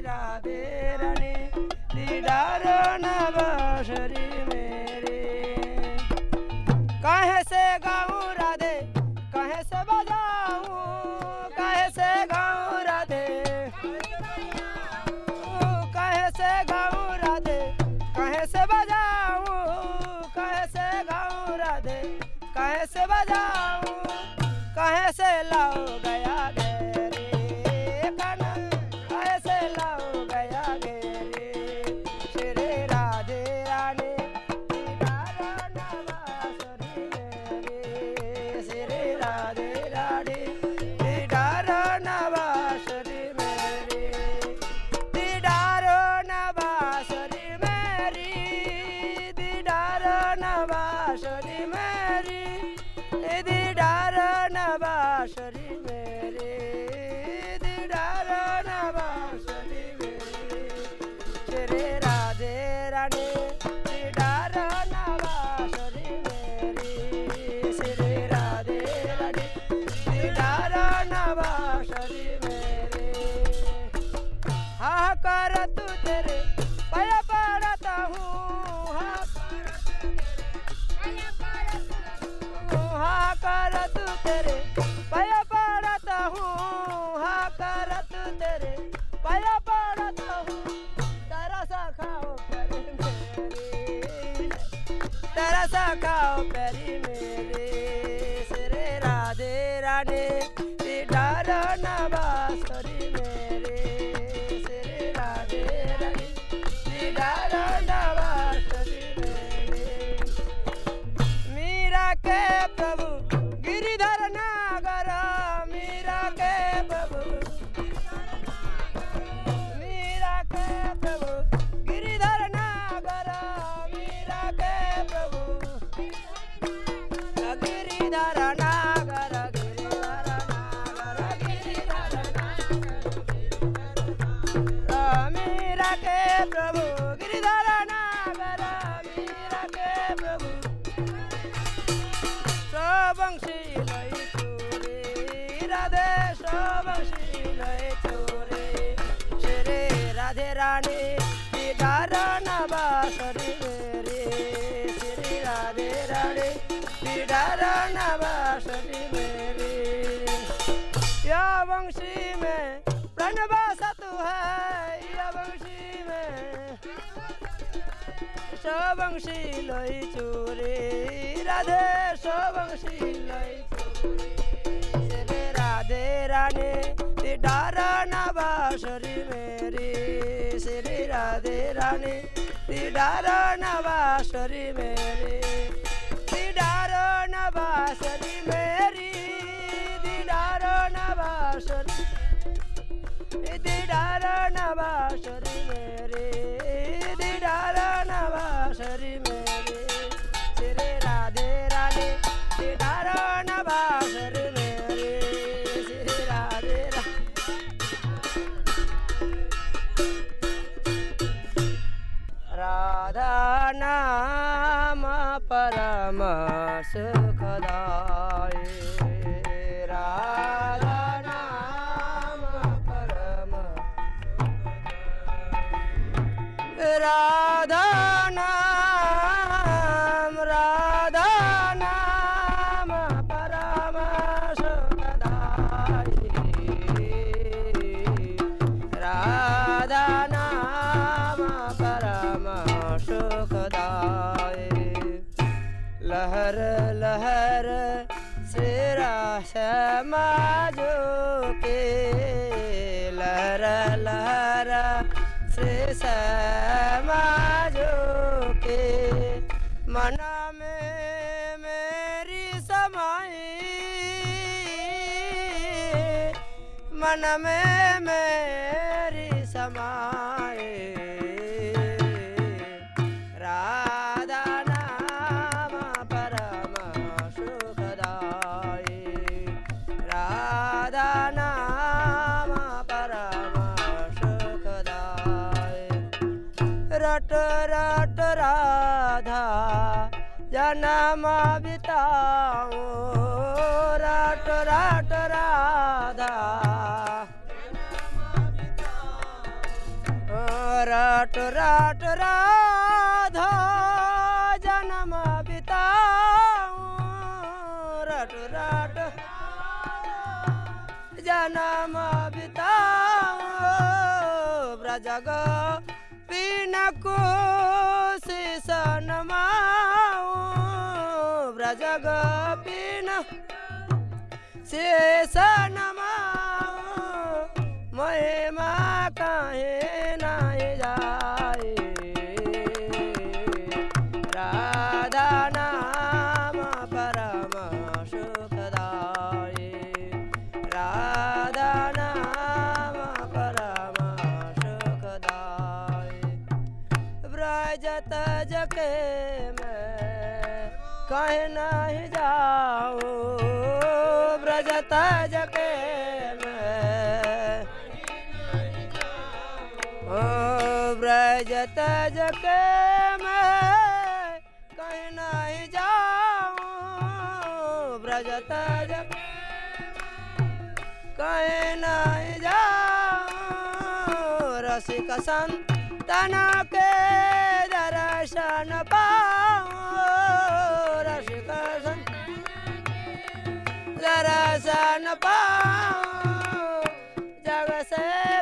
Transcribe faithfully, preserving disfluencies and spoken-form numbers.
राधे रानी दीदार नवासरी मेरे। कहे से गाऊं राधे कहे से बजाऊं, कहे से गाऊं राधे कहे से गाऊं राधे कहे से बजाऊं, कहे से गाऊं राधे कहे से बजाऊं, कहे से लाओ गया गेरे कना, कहे से लाओ गया गेरे। श्री राधे रानी दीदार नवासरी मेरे, श्री राधे रानी दीदार नवासरी मेरे, दीदार नवासरी मेरी, दीदार नवासरी मेरी, दीदार नवासरी मेरे, दीदार नवासरी मेरे। श्री राधे रानी दीदार नवासरी मेरी, श्री राधे रानी दीदार नवासरी मेरे। हाँ कर तू तेरे पय पड़ता हूँ, हाँ हाँ कर तू तेरे पय पड़ता हूँ, हाँ कर तू तेरे पय पड़ता हूँ। तरस खाओ पैरी मेरे, तरस खाओ पैरी मेरे। श्री राधे रानी दीदार नवासरी मेरे, श्री राधे रानी दीदार नवासरी मेरे। मीरा के प्रभु गिरिधर नागर, मीरा के प्रभु मीरा के प्रभु गिरिधर नागर, मीरा के प्रभु गिरिधर नागर, गिरिधर नागर, गिरिधर नागर। मीरा के प्रभु गिरिधर नागर, मीरा के प्रभु सबंशी लय चोरे राधे, सबंशी लय चोरे। श्री राधे रानी दीदार नवासरी मेरे, श्री राधे रानी दीदार नवासरी मेरे। या वंशी में प्रण बसत है, या वंशी में सबंशी लय चोरे राधे, सबंशी लय चोरे। श्री राधे रानी दीदार नवासरी मेरी, श्री राधे रानी दीदार नवासरी मेरी, दीदार नवासरी मेरी, दीदार नवासरी, दीदार नवासरी मेरी, दीदार नवासरी मेरी। श्री राधे रानी दीदार नवासरी मेरी, श्री राधे राधा नाम परम सुखदाय, राधा नाम परम राधा नाम, राधा नाम परम सुखदाई, राधा नाम परम सुखदाई। लहर लहर श्री समाजो के, लहर लहर श्री समाजो के। मन में मेरी समाई, मन में मेरी समाई, राधा नाम परम सुखदाई, राधा नाम परम सुखदाई। रट रट राधा जन्म बिताऊं, रट रट राधा रट रट राधा जन्म बिताऊं रट रट जन्म बिताऊं ब्रजग पीन को शीसन माऊं ब्रजग पीन शीसन माऊं महिमा काहे नहीं जाए राधा नाम परम सुखदाई राधा नाम परम सुखदाई ब्रज तज के मैं कहीं नहीं जाऊं ब्रज तज के मैं ओ ब्रज तज के मैं कहीं नहीं जाऊं ब्रज तज कहीं नहीं जाऊं रसिक संतन के दर्शन पाऊं रसिक दर्शन पाऊं जग से